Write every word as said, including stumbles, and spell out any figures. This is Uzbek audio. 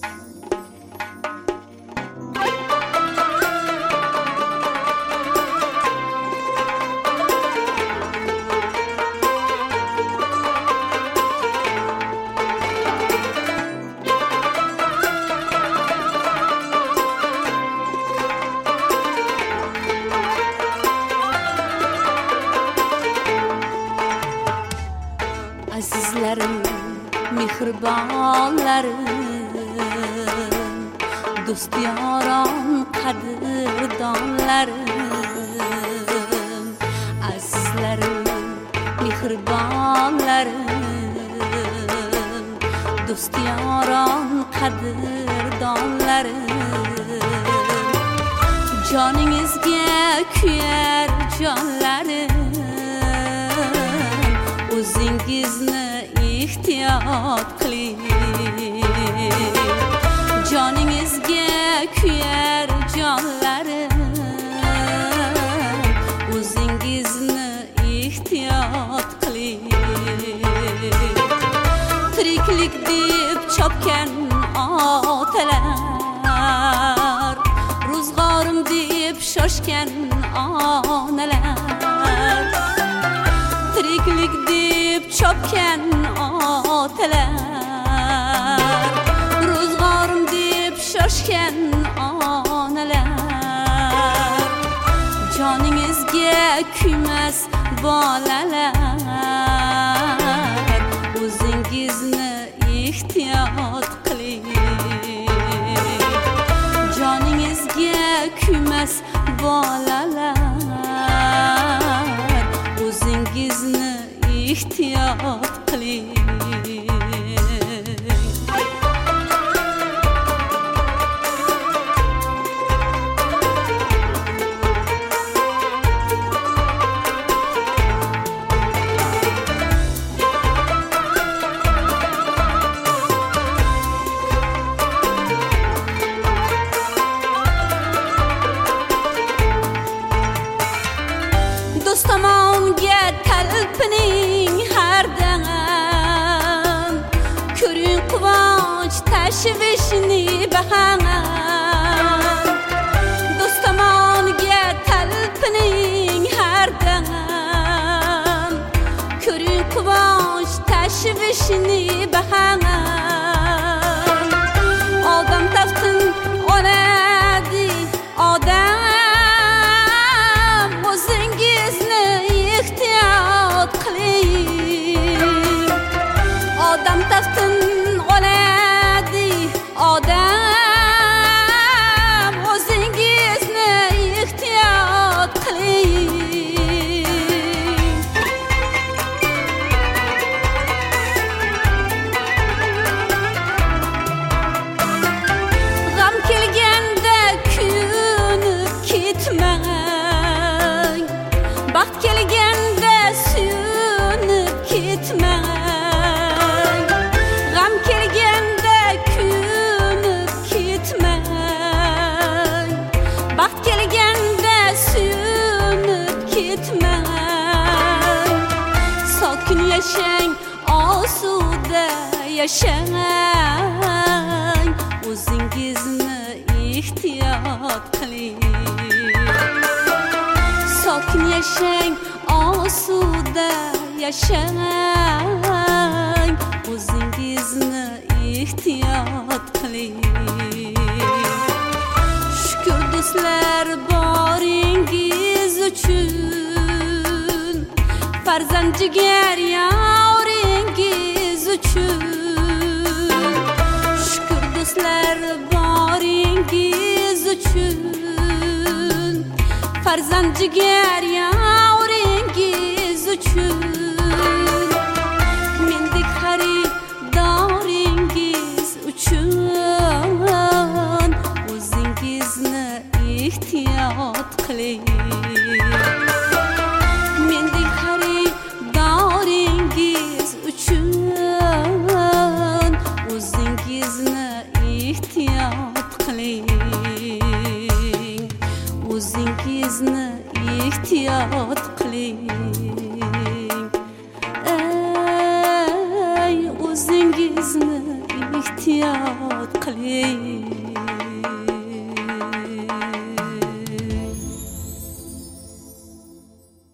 Azizlarim, mehribonlarim, do'st yoron qadrdonlarim. Azizlarim, mehribonlarim, do'st yoron qadrdonlarim. Joningizga kuyar jonlarim, o'zingizni ehtiyot qiling. Joningizga kuyar jonlarim, o'zingizni ehtiyot qiling. Tiriklik deb chopgan otalar, ro'zg'orim deb shoshgan onalar. Tiriklik deb chopgan otalar, ro'zg'orim deb shoshgan onalar. Joningizga kuymas bolalar, o'zingizni ehtiyot qiling. Joningizga kuymas bolalar, o'zingizni ehtiyot qiling. Do'st tomonga talpining har dam, ko'ring quvonch tashvishni baham. Do'st tomonga talpining har dam, ko'ring quvonch tashvishni baham. Odam taftin oladi odam, o'zingizni ehtiyot qiling. Odam taftin oladi odam, o'zingizni ehtiyot qiling. G'am kelganda kuyunib ketmang, baxt kelganda suyunib ketmang. G'am kelganda kuyunib ketmang, baxt kelganda suyunib ketmang. Sokin yashang, osuda yashang, o'zingizni ehtiyot qiling. Sokin yashang, osuda yashang, o'zingizni ehtiyot qiling. Shukr do'stlar boringiz uchun, farzand jigar yoringiz uchun. Shukr do'stlar boringiz uchun, farzand jigar yoringiz uchun. Mendek xaridoringiz uchun, o'zingizni ehtiyot qiling. Mendek xaridoringiz uchun, o'zingizni ehtiyot qiling. O'zingizni ehtiyot qiling. Ey, o'zingizni ehtiyot ehtiyot qiling.